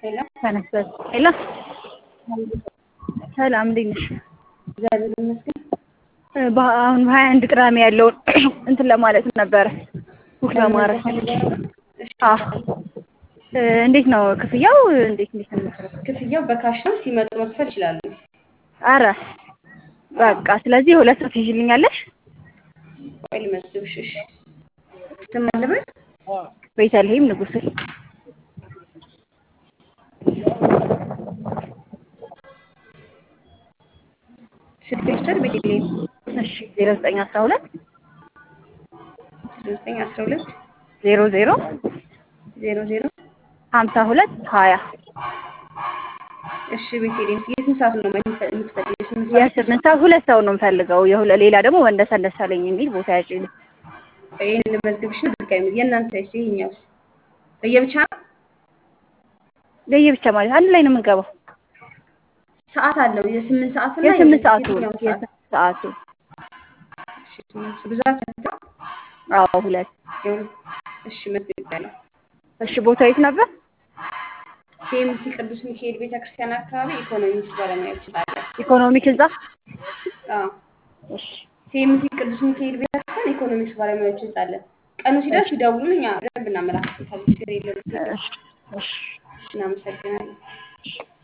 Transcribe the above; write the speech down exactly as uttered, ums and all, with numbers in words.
ሄሎ ተነስተህ ሄሎ ሰላም እንዴት ነሽ? እግዚአብሔር ይመስገን። አሁን በሀያ አንድ ቅዳሜ ያለውን እንትን ለማለት ነበረ ቡክ ለማድረግ መመዝገብ ፈልገው ነበር? እሺ አዎ ይቻላል። እንዴት ነው ክፍያው? እንዴት እንዴት ነው የሚሰራው? ክፍያው በካሽ ነው። ሲመጡ መክፈል ይችላሉ። አረ አዎ በቃ ስለዚህ ሁለት ሰው ትይዥልኛለሽ? ቆይ ልመዝግብሽ። እሺ ስም አለበት? ቤተልሔም ንጉሴ። ስልክ ልውሰድ? ቤተልሔም እሺ ዜሮ ዘጠኝ አስራ ሁለት ዘጠኝ አስራ ሁለት ዜሮ ዜሮ ዜሮ ዜሮ ሀምሳ ሁለት ሀያ እሺ ቤተልሔም የስንት ሰዓት ነው የምትፈልጊው? የስምንት ሰዓት የስምንት ሰው ሁለት ሰው ነው የምፈልገው። የሁለ ሌላ ደግሞ ወንደሰን ደሳለኝ የሚል ቦታ ያጭልኝ። ይሄን ልመዝግብሽ ነው። ድጋሚ የእናንተ እሺ ይሄኛውስ ለየብቻ ነው? ለየብቻ ማለት አንድ ላይ ነው የምንገባው። ሰዓት አለው። የስምንት ሰዓት እና የስምንት ሰዓቱ የትኛው ሰዓት? የስምንት ሰዓቱ እሺ ስምንት ብዛት ነው። አዎ ሁለት እሺ መዝግቤያለሁ። እሺ ቦታ የት ነበር? ሲኤምሲ ቅዱስ ሚካኤል ቤተክርስቲያን አካባቢ ኢኮኖሚክስ ባለሙያዎች አለ። ኢኮኖሚክ ህንጻ። አዎ እሺ ሲኤምሲ ቅዱስ ሚካኤል ቤተክርስቲያን ኢኮኖሚክስ ባለሙያዎች አለ። ቀኑ ሲደርስ ይደውሉን፣ እኛ በደንብ እናመላክታለን። ችግር የለውም። እሺ እሺ እናመሰግናለን።